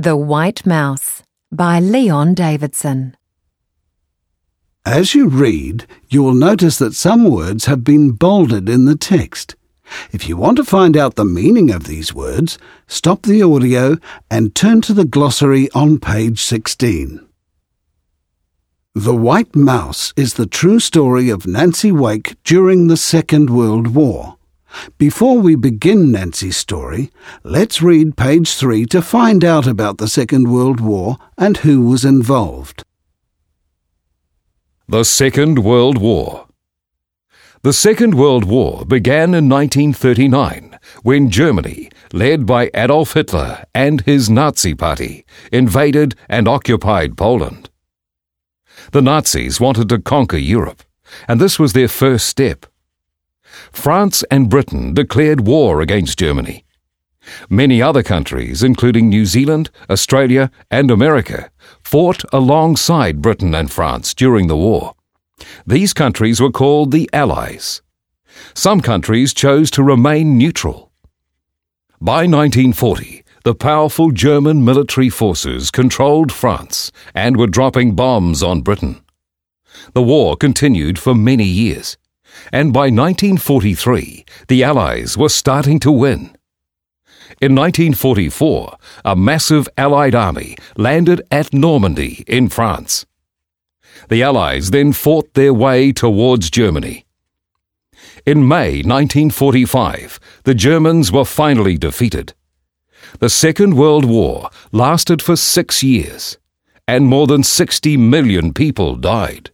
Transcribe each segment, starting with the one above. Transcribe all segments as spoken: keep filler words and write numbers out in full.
The White Mouse by Leon Davidson. As you read, you will notice that some words have been bolded in the text. If you want to find out the meaning of these words, stop the audio and turn to the glossary on page sixteen. The White Mouse is the true story of Nancy Wake during the Second World War. Before we begin Nancy's story, let's read page three to find out about the Second World War and who was involved. The Second World War. The Second World War began in nineteen thirty-nine, when Germany, led by Adolf Hitler and his Nazi Party, invaded and occupied Poland. The Nazis wanted to conquer Europe, and this was their first step. France and Britain declared war against Germany. Many other countries, including New Zealand, Australia, and America, fought alongside Britain and France during the war. These countries were called the Allies. Some countries chose to remain neutral. By nineteen forty, the powerful German military forces controlled France and were dropping bombs on Britain. The war continued for many years, and by nineteen forty-three, the Allies were starting to win. In nineteen forty-four, a massive Allied army landed at Normandy in France. The Allies then fought their way towards Germany. In May nineteen forty-five, the Germans were finally defeated. The Second World War lasted for six years, and more than sixty million people died.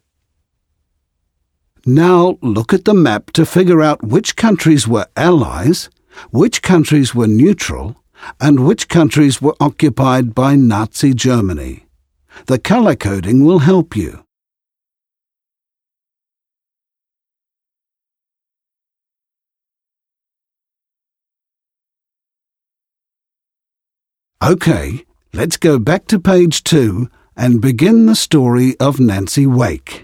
Now look at the map to figure out which countries were allies, which countries were neutral, and which countries were occupied by Nazi Germany. The colour coding will help you. OK, let's go back to page two and begin the story of Nancy Wake.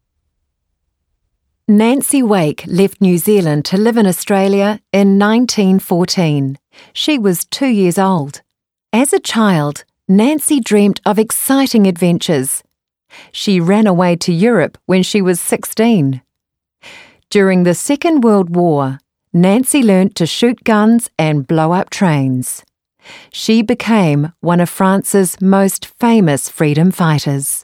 Nancy Wake left New Zealand to live in Australia in nineteen fourteen. She was two years old. As a child, Nancy dreamt of exciting adventures. She ran away to Europe when she was sixteen. During the Second World War, Nancy learnt to shoot guns and blow up trains. She became one of France's most famous freedom fighters.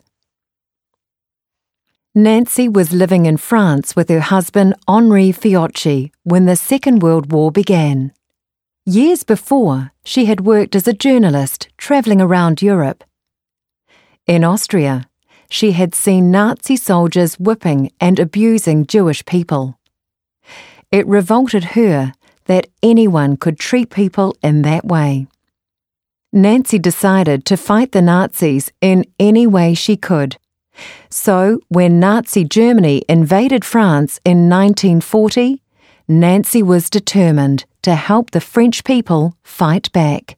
Nancy was living in France with her husband Henri Fiocchi when the Second World War began. Years before, she had worked as a journalist travelling around Europe. In Austria, she had seen Nazi soldiers whipping and abusing Jewish people. It revolted her that anyone could treat people in that way. Nancy decided to fight the Nazis in any way she could. So, when Nazi Germany invaded France in nineteen forty, Nancy was determined to help the French people fight back.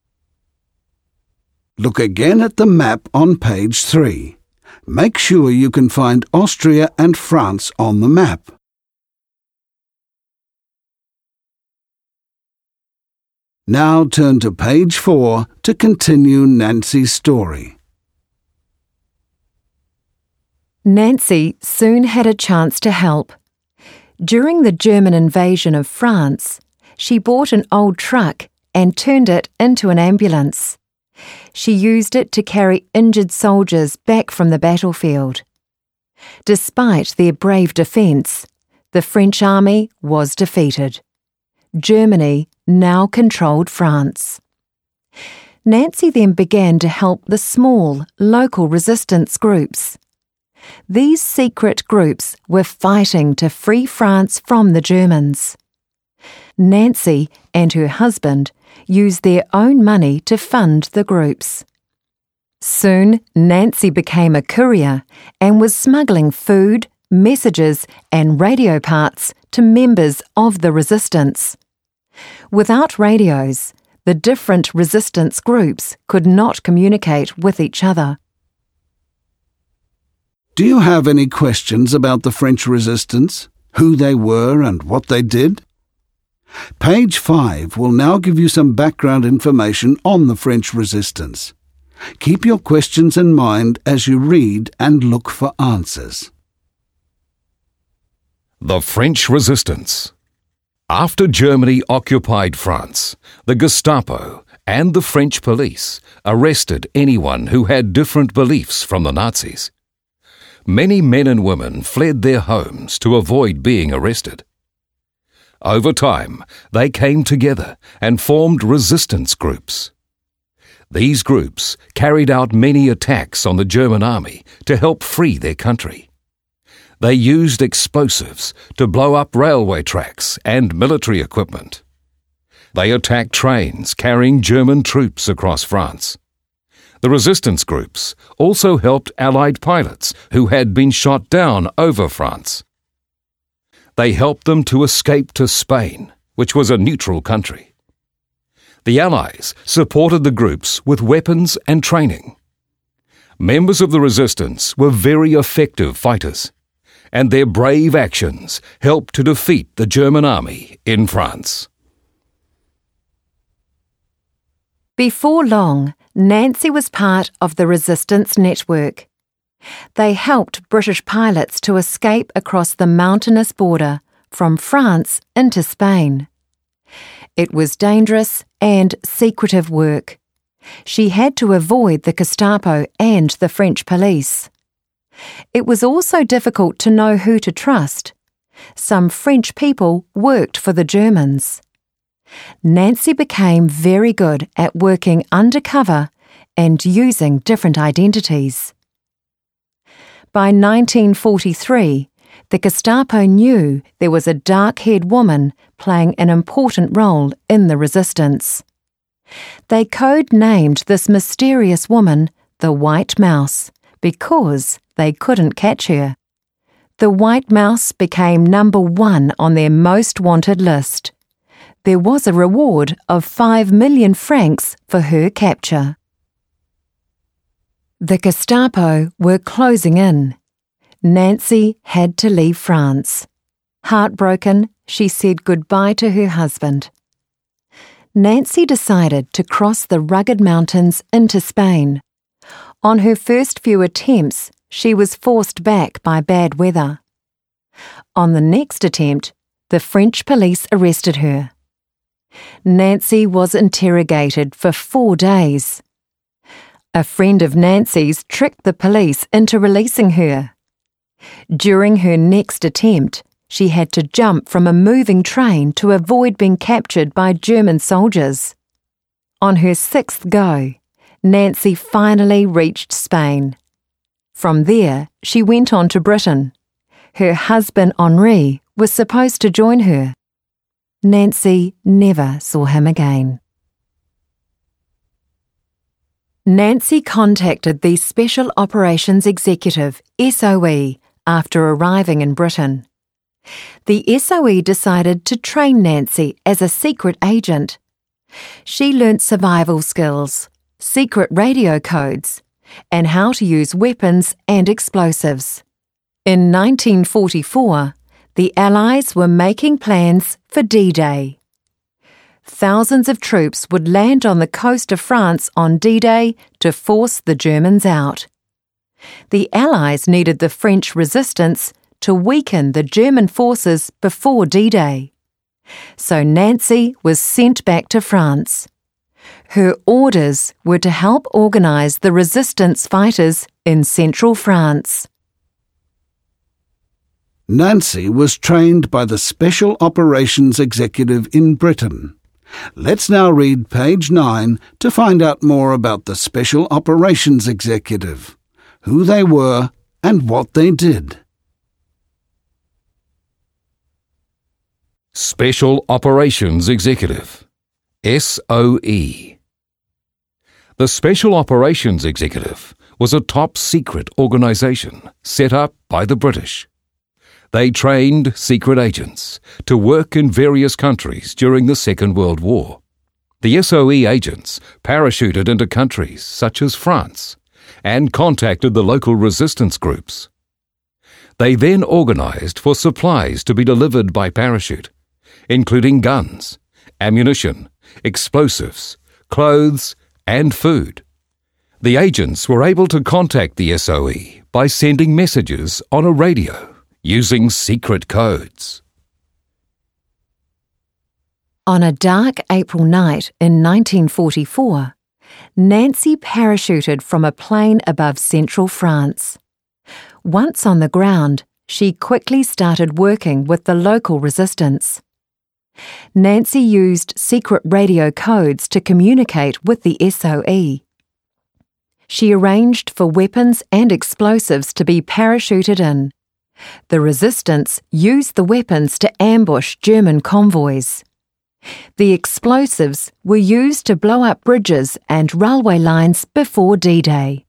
Look again at the map on page three. Make sure you can find Austria and France on the map. Now turn to page four to continue Nancy's story. Nancy soon had a chance to help. During the German invasion of France, she bought an old truck and turned it into an ambulance. She used it to carry injured soldiers back from the battlefield. Despite their brave defence, the French army was defeated. Germany now controlled France. Nancy then began to help the small, local resistance groups. These secret groups were fighting to free France from the Germans. Nancy and her husband used their own money to fund the groups. Soon, Nancy became a courier and was smuggling food, messages, and radio parts to members of the resistance. Without radios, the different resistance groups could not communicate with each other. Do you have any questions about the French resistance, who they were and what they did? Page five will now give you some background information on the French resistance. Keep your questions in mind as you read and look for answers. The French resistance. After Germany occupied France, the Gestapo and the French police arrested anyone who had different beliefs from the Nazis. Many men and women fled their homes to avoid being arrested. Over time, they came together and formed resistance groups. These groups carried out many attacks on the German army to help free their country. They used explosives to blow up railway tracks and military equipment. They attacked trains carrying German troops across France. The resistance groups also helped Allied pilots who had been shot down over France. They helped them to escape to Spain, which was a neutral country. The Allies supported the groups with weapons and training. Members of the resistance were very effective fighters, and their brave actions helped to defeat the German army in France. Before long, Nancy was part of the resistance network. They helped British pilots to escape across the mountainous border from France into Spain. It was dangerous and secretive work. She had to avoid the Gestapo and the French police. It was also difficult to know who to trust. Some French people worked for the Germans. Nancy became very good at working undercover and using different identities. By nineteen forty-three, the Gestapo knew there was a dark-haired woman playing an important role in the resistance. They code-named this mysterious woman the White Mouse because they couldn't catch her. The White Mouse became number one on their most wanted list. There was a reward of five million francs for her capture. The Gestapo were closing in. Nancy had to leave France. Heartbroken, she said goodbye to her husband. Nancy decided to cross the rugged mountains into Spain. On her first few attempts, she was forced back by bad weather. On the next attempt, the French police arrested her. Nancy was interrogated for four days. A friend of Nancy's tricked the police into releasing her. During her next attempt, she had to jump from a moving train to avoid being captured by German soldiers. On her sixth go, Nancy finally reached Spain. From there, she went on to Britain. Her husband Henri was supposed to join her. Nancy never saw him again. Nancy contacted the Special Operations Executive, S O E, after arriving in Britain. The S O E decided to train Nancy as a secret agent. She learnt survival skills, secret radio codes, and how to use weapons and explosives. In nineteen forty-four, the Allies were making plans for D-Day. Thousands of troops would land on the coast of France on D-Day to force the Germans out. The Allies needed the French resistance to weaken the German forces before D-Day. So Nancy was sent back to France. Her orders were to help organise the resistance fighters in central France. Nancy was trained by the Special Operations Executive in Britain. Let's now read page nine to find out more about the Special Operations Executive, who they were and what they did. Special Operations Executive, S O E. The Special Operations Executive was a top-secret organisation set up by the British. They trained secret agents to work in various countries during the Second World War. The S O E agents parachuted into countries such as France and contacted the local resistance groups. They then organised for supplies to be delivered by parachute including guns, ammunition, explosives, clothes, and food. The agents were able to contact the S O E by sending messages on a radio using secret codes. On a dark April night in nineteen forty-four, Nancy parachuted from a plane above central France. Once on the ground, she quickly started working with the local resistance. Nancy used secret radio codes to communicate with the S O E. She arranged for weapons and explosives to be parachuted in. The resistance used the weapons to ambush German convoys. The explosives were used to blow up bridges and railway lines before D-Day.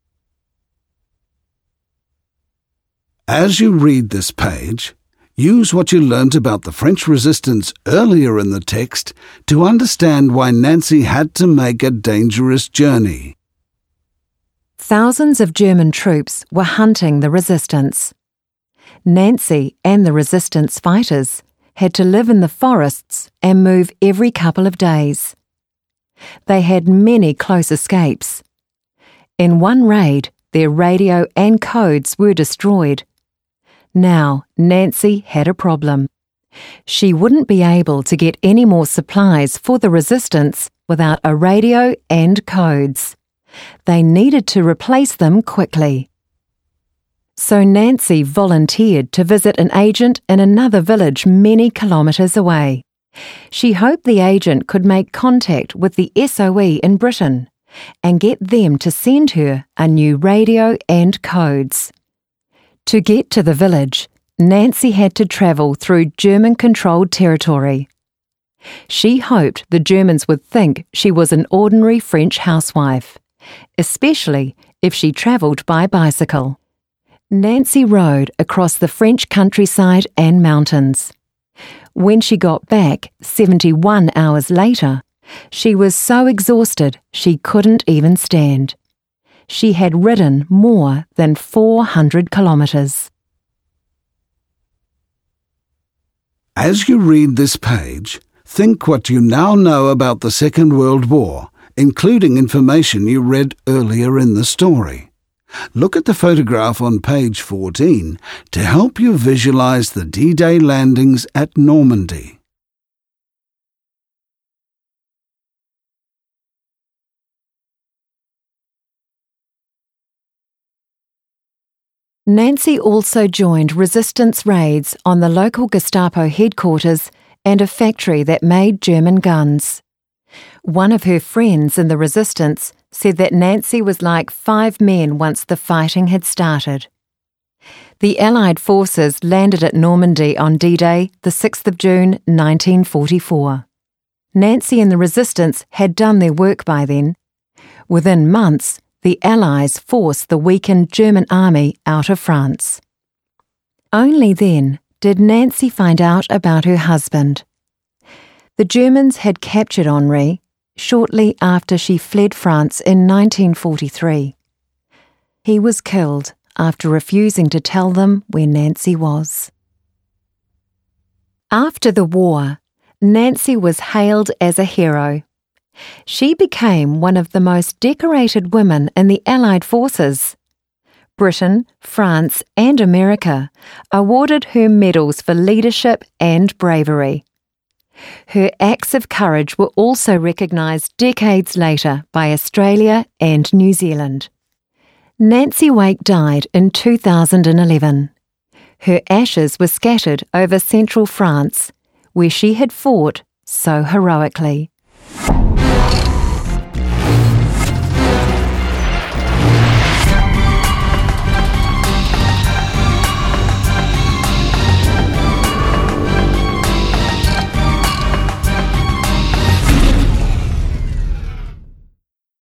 As you read this page, use what you learnt about the French resistance earlier in the text to understand why Nancy had to make a dangerous journey. Thousands of German troops were hunting the resistance. Nancy and the resistance fighters had to live in the forests and move every couple of days. They had many close escapes. In one raid, their radio and codes were destroyed. Now, Nancy had a problem. She wouldn't be able to get any more supplies for the resistance without a radio and codes. They needed to replace them quickly. So Nancy volunteered to visit an agent in another village many kilometres away. She hoped the agent could make contact with the S O E in Britain and get them to send her a new radio and codes. To get to the village, Nancy had to travel through German-controlled territory. She hoped the Germans would think she was an ordinary French housewife, especially if she travelled by bicycle. Nancy rode across the French countryside and mountains. When she got back seventy-one hours later, she was so exhausted she couldn't even stand. She had ridden more than four hundred kilometres. As you read this page, think what you now know about the Second World War, including information you read earlier in the story. Look at the photograph on page fourteen to help you visualize the D-Day landings at Normandy. Nancy also joined resistance raids on the local Gestapo headquarters and a factory that made German guns. One of her friends in the resistance said that Nancy was like five men once the fighting had started. The Allied forces landed at Normandy on D-Day, the sixth of June, nineteen forty-four. Nancy and the resistance had done their work by then. Within months, the Allies forced the weakened German army out of France. Only then did Nancy find out about her husband. The Germans had captured Henri shortly after she fled France in nineteen forty-three. He was killed after refusing to tell them where Nancy was. After the war, Nancy was hailed as a hero. She became one of the most decorated women in the Allied forces. Britain, France, and America awarded her medals for leadership and bravery. Her acts of courage were also recognised decades later by Australia and New Zealand. Nancy Wake died in two thousand eleven. Her ashes were scattered over central France, where she had fought so heroically.